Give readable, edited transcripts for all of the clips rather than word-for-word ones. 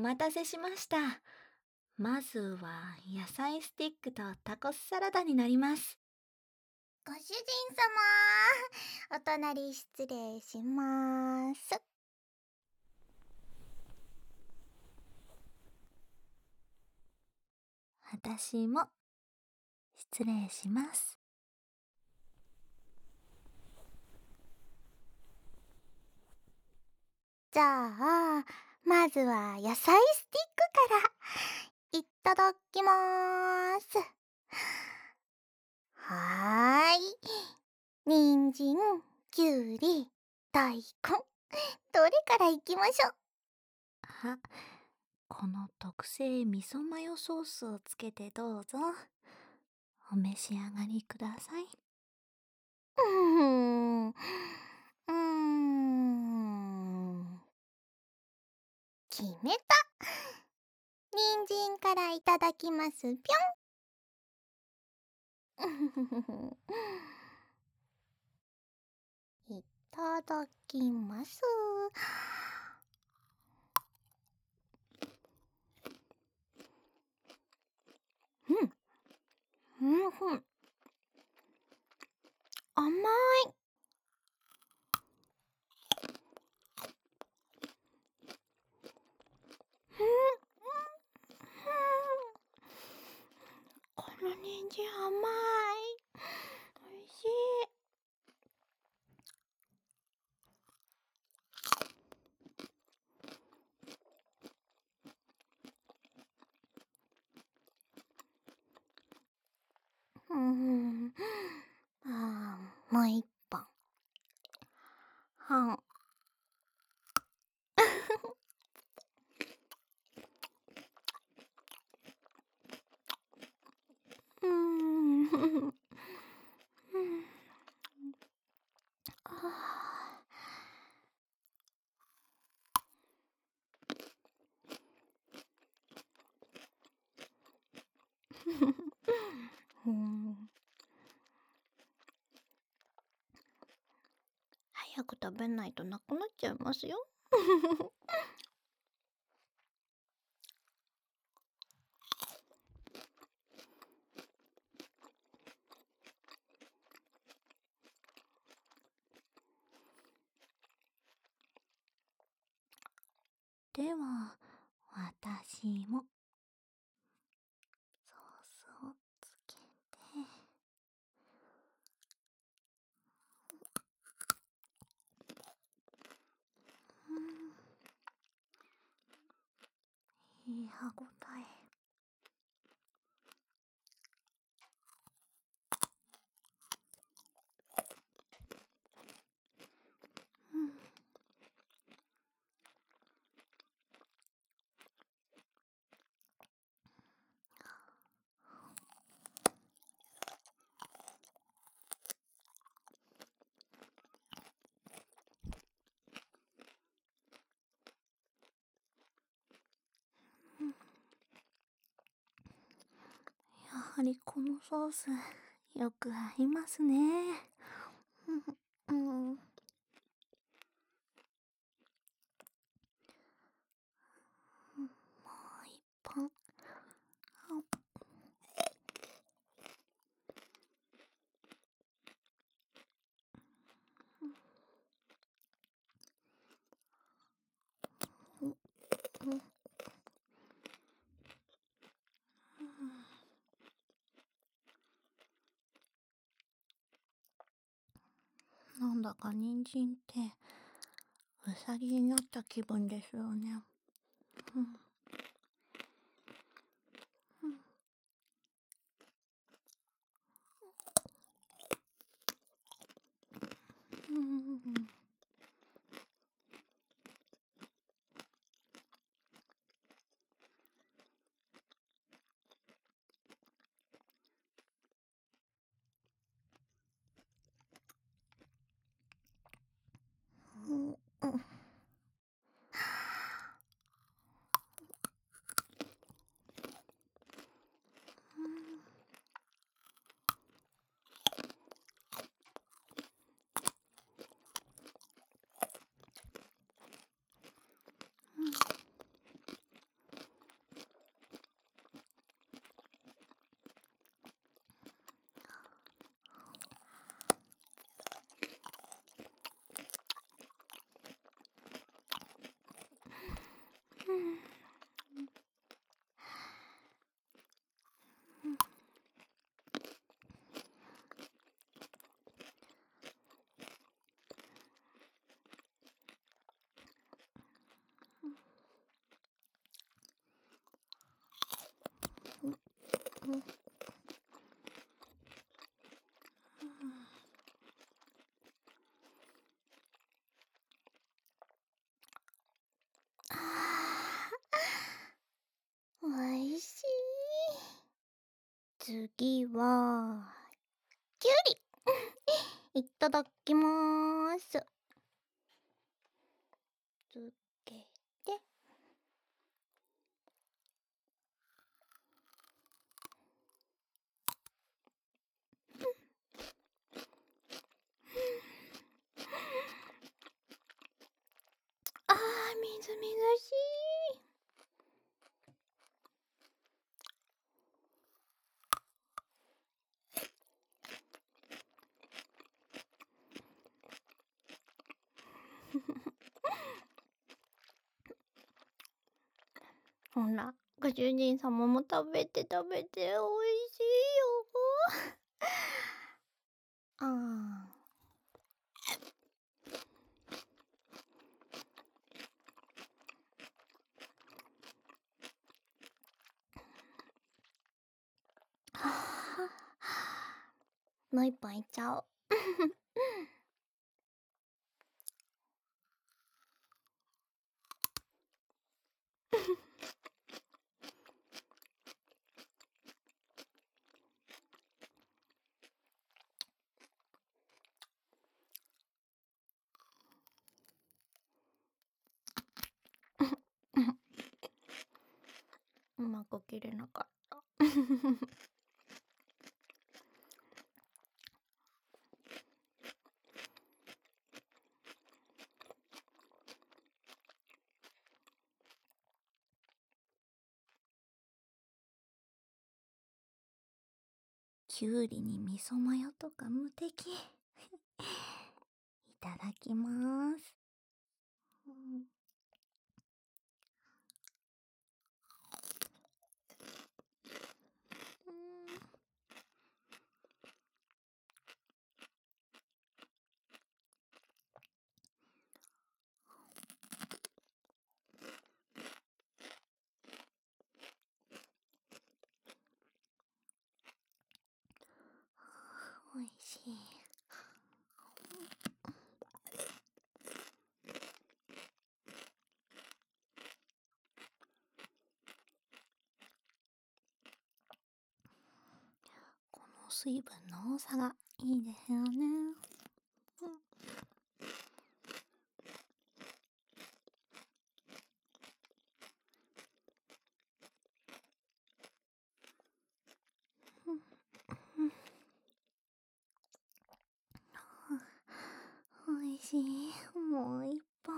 待たせしました。まずは野菜スティックとタコスサラダになります。 ご主人様、お隣失礼します。 私も失礼します。 じゃあ、まずは野菜スティックから。いただきまーす。はーい。人参、きゅうり、大根。どれからいきましょう。 この特製味噌マヨソースをつけてどうぞ。お召し上がりください。 うーん。決めた。人参からいただきますぴょん。いただきます。うん、うん、甘い。うん、この人参甘い。おいしい。もう一本。はん。うん。あー早く食べないとなくなっちゃいますよ。 では、私もソースをつけて。いい歯ごたえ。やはりこのソースよく合いますね。うん、もう一本。なんだか人参ってうさぎになった気分ですよね。 次は、きゅうりいただきまーす。つけて。あー、みずみずしい。ほら、ご主人様も食べて食べて、おいしいよ。あー。はあ、もう一本いっちゃおう。うまく切れなかった。 きゅうりに味噌マヨとか無敵。いただきまーす。おいしい。この水分の多さがいいですよね。おいしい。もう一本。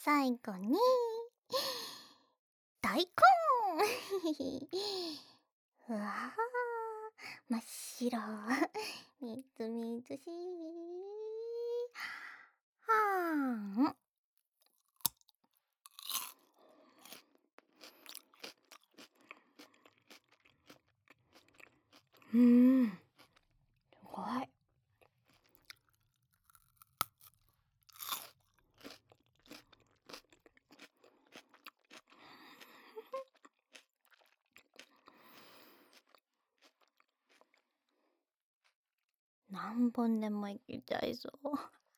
最後に大根うわー、真っ白みずみずしい。はーん。すごい。何本でもいけちゃいそう。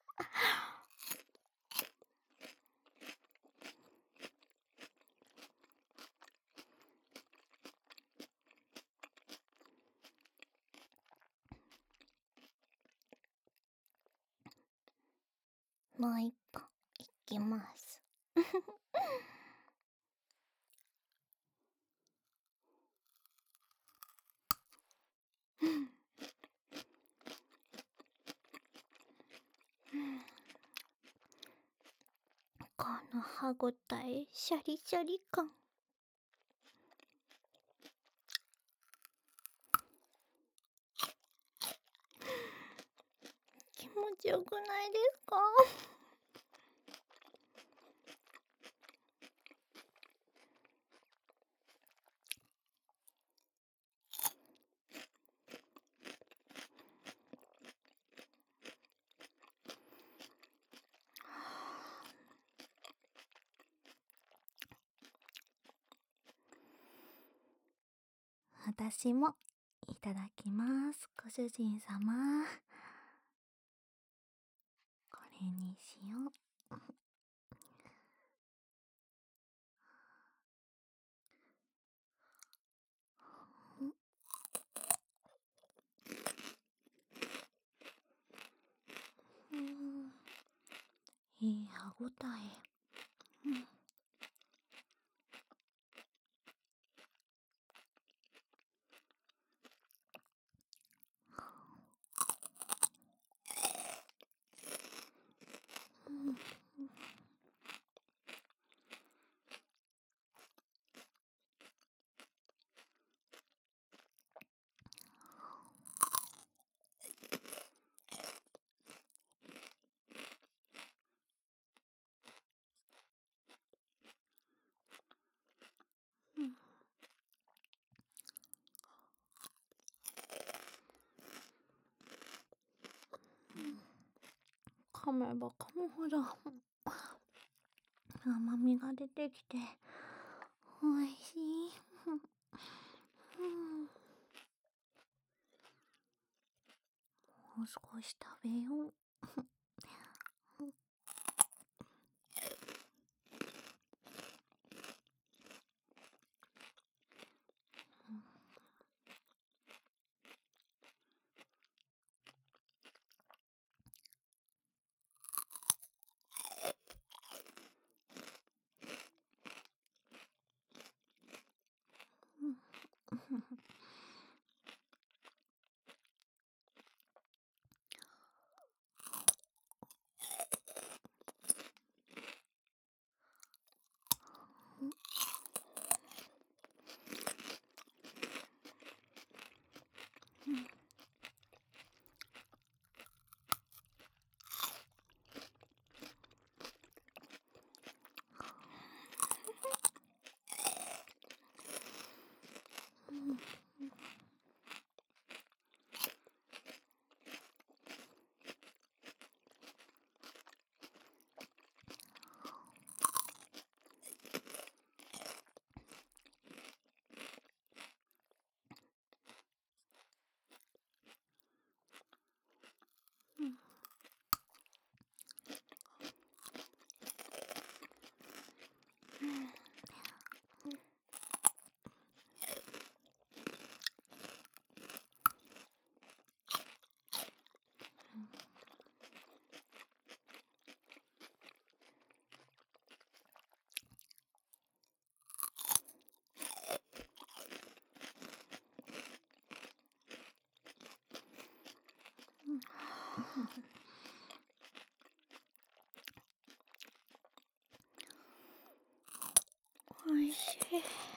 もう一本いきます。この歯ごたえ、シャリシャリ感。気持ちよくないですか？ 私もいただきます、ご主人様。これにしよう。いい歯ごたえ。噛めば噛むほど甘みが出てきておいしい。もう少し食べよう。 おいしい。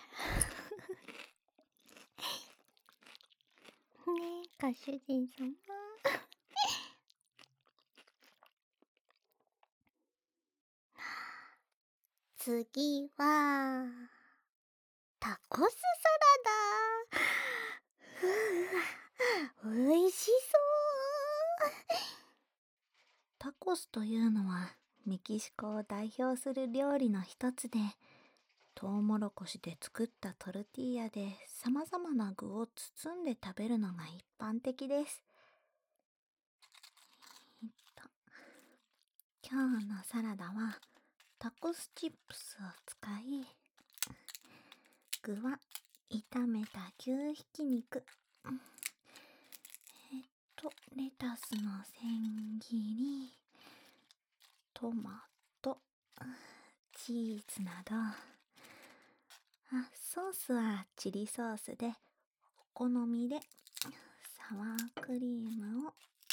ねえ、ご主人様。次は、タコスサラダ。うわ、美味しそう。 タコスというのはメキシコを代表する料理の一つで、トウモロコシで作ったトルティーヤで様々な具を包んで食べるのが一般的です。えっと、今日のサラダはタコスチップスを使い、具は炒めた牛ひき肉、レタスの千切り、トマト、チーズなど、ソースはチリソースで、お好みでサワークリームを。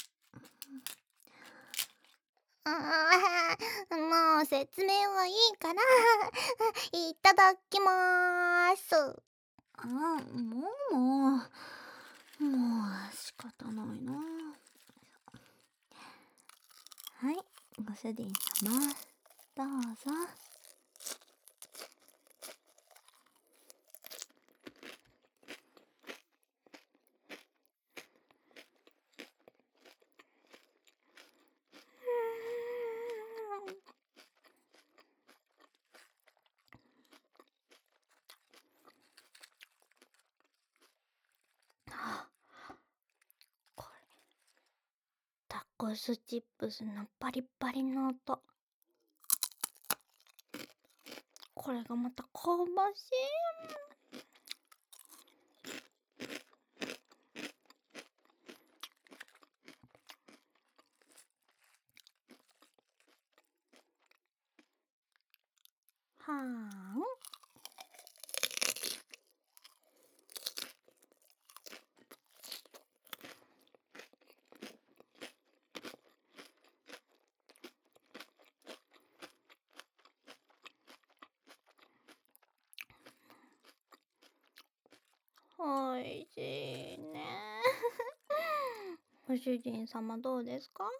もう説明はいいから、いただきまーす。 もう仕方ないな。はい、ご主人様、どうぞ。 これ、タコスチップスのパリパリの音。これがまた香ばしい。はーん。おいしいね。ご主人様どうですか？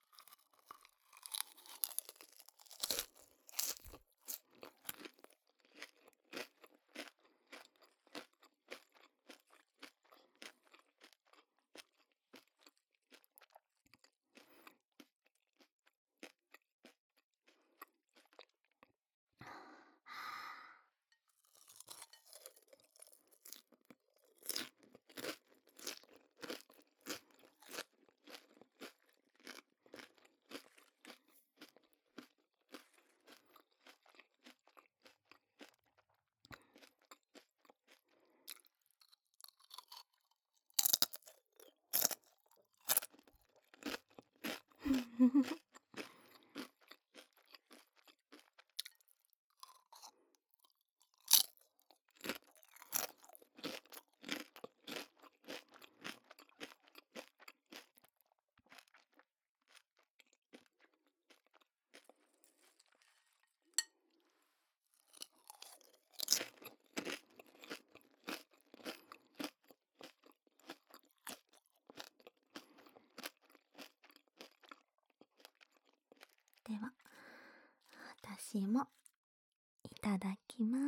では、私もいただきます。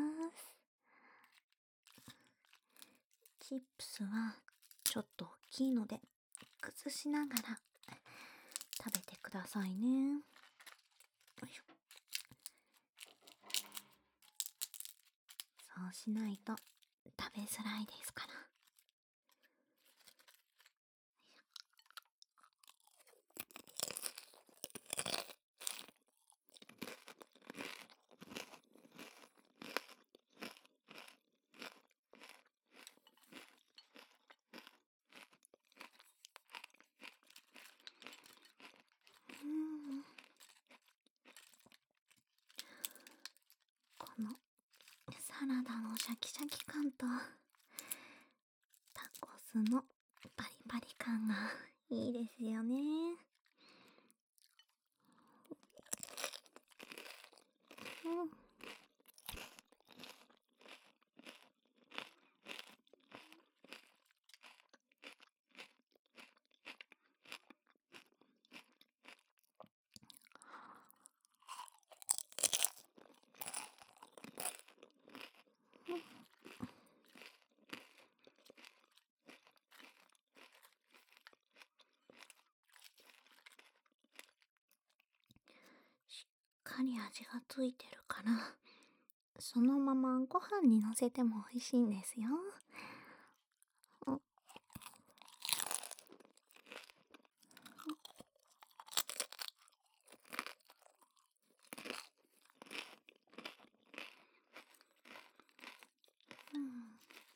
チップスはちょっと大きいので崩しながら食べてくださいね。よいしょ。そうしないと食べづらいですから。このサラダのシャキシャキ感とタコスのパリパリ感がいいですよね。 かり味がついてるから、そのままご飯にのせても美味しいんですよ。うん、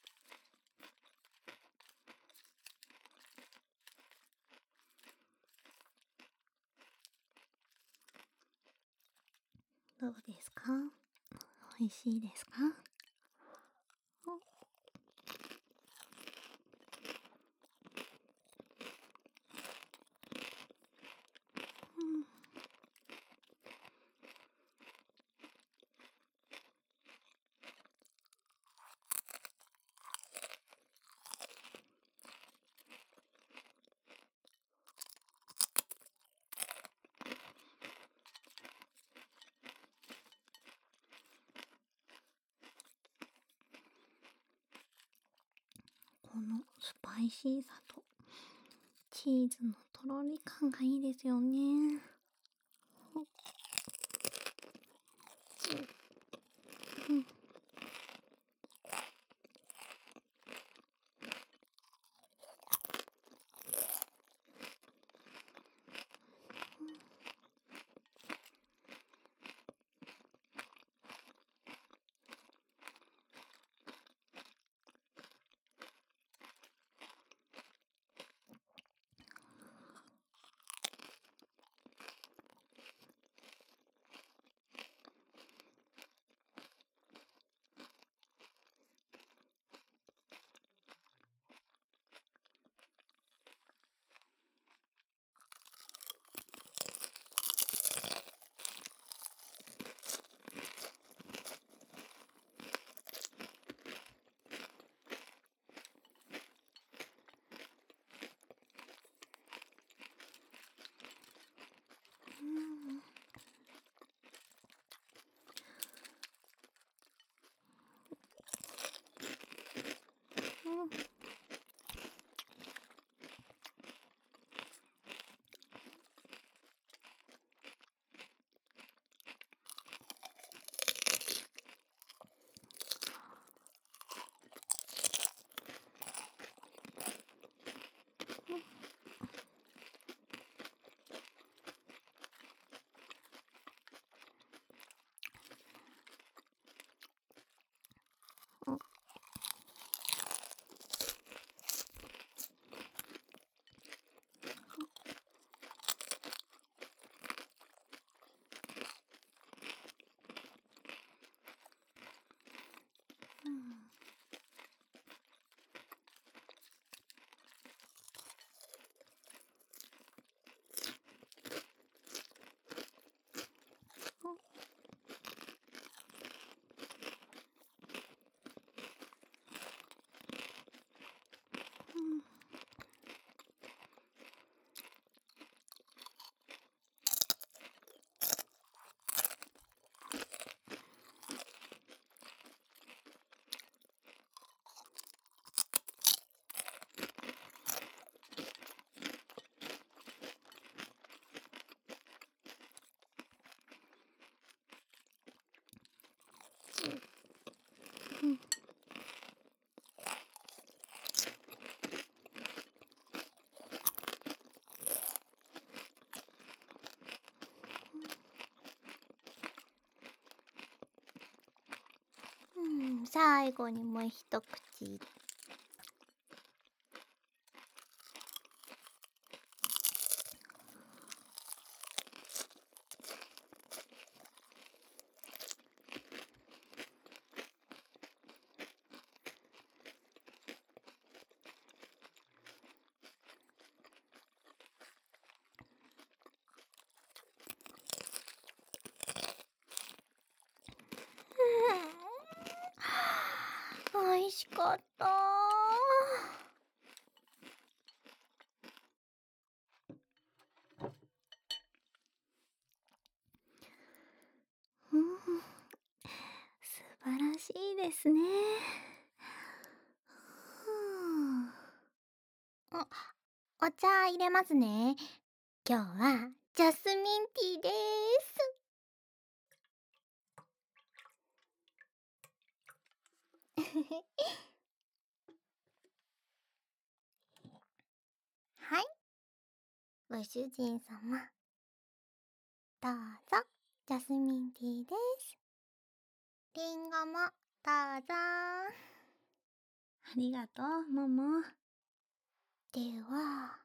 どうですか？美味しいですか？うん、このスパイシーさとチーズのとろり感がいいですよね。うん、うん、うん。最後にもう一口。美味しかった。うん、素晴らしいですね。あ、お茶入れますね。今日はジャスミンティーです。 はい、ご主人様。どうぞ、ジャスミンティーです。リンゴもどうぞ。 ありがとう、モモ。 では、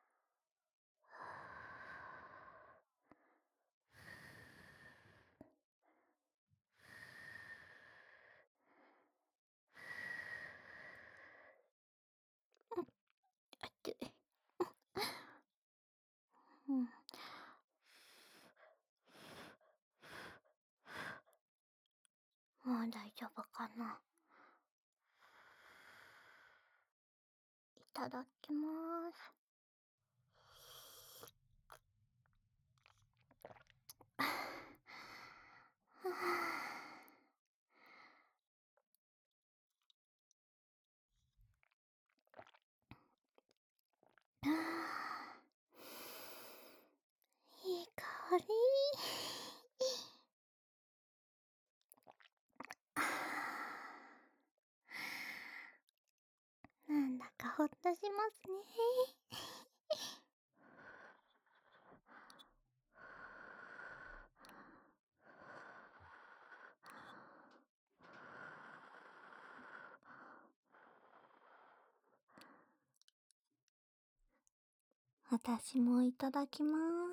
あっと、うん。もう大丈夫かな。いただきます。いい香り。なんだかほっとしますね。 私もいただきます。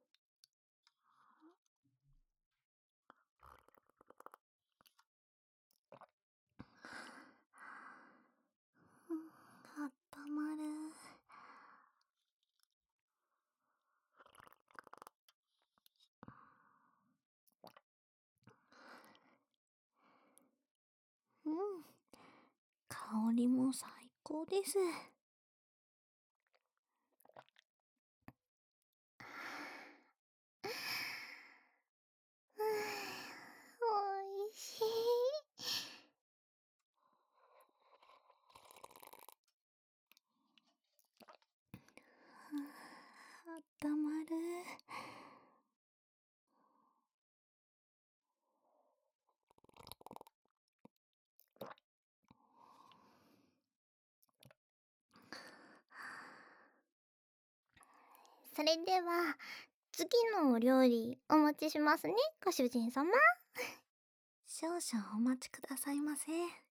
あったまる。うん。香りも最高です。 おいしい。 あったまる。 それでは、次のお料理お持ちしますね、ご主人様。 少々お待ちくださいませ。